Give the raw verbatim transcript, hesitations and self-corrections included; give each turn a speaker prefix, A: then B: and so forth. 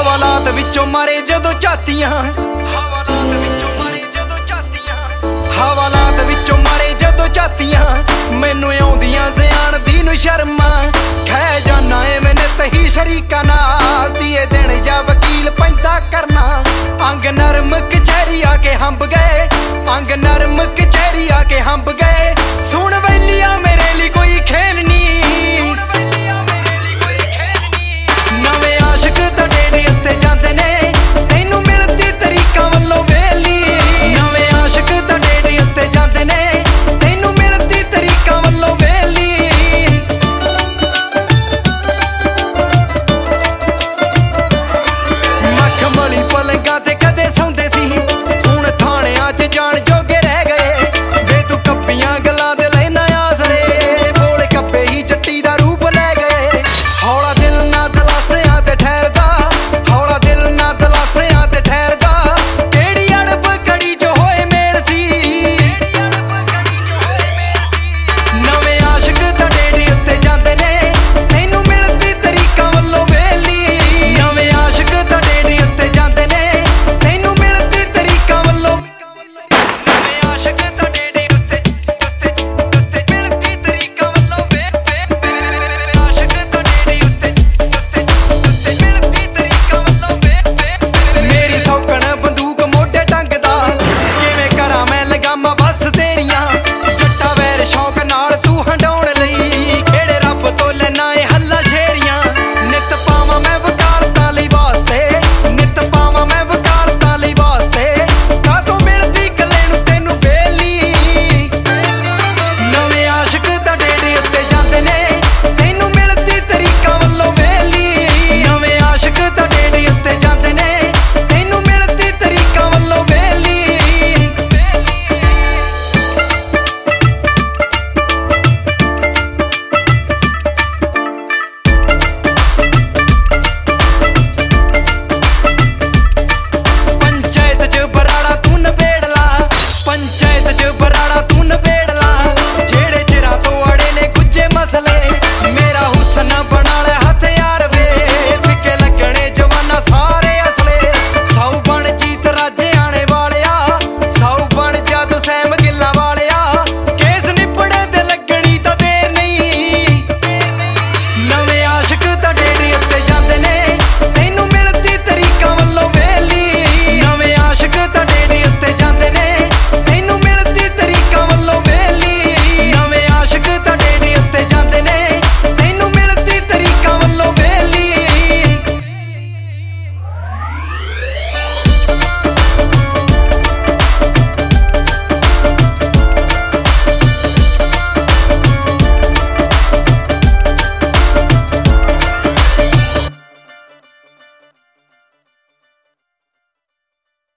A: ਹਵਾਲਾਤ ਵਿੱਚੋਂ ਮਾਰੇ ਜਦੋਂ ਝਾਤੀਆਂ ਹਵਾਲਾਤ ਵਿੱਚੋਂ ਮਾਰੇ ਜਦੋਂ ਝਾਤੀਆਂ ਹਵਾਲਾਤ ਵਿੱਚੋਂ ਮਾਰੇ ਜਦੋਂ ਝਾਤੀਆਂ ਮੈਨੂੰ ਆਉਂਦੀਆਂ ਸਿਆਣ ਦੀ ਨੂੰ ਸ਼ਰਮਾ ਖਹਿ ਜਾਨਾ ਏ ਮੈਨੇ ਤਹੀ ਸ਼ਰੀਕਾਂ ਨਾਲ ਦੀਏ ਦਿਨ ਜਾਂ ਵਕੀਲ ਪੈਂਦਾ ਕਰਨਾ ਅੰਗ ਨਰਮ ਕਚਹਿਰੀ ਆ ਕੇ ਹੰਬ ਗਏ ਅੰਗ ਨਰਮ ਕਚਹਿਰੀ ਆ ਕੇ ਹੰਬ ਗਏ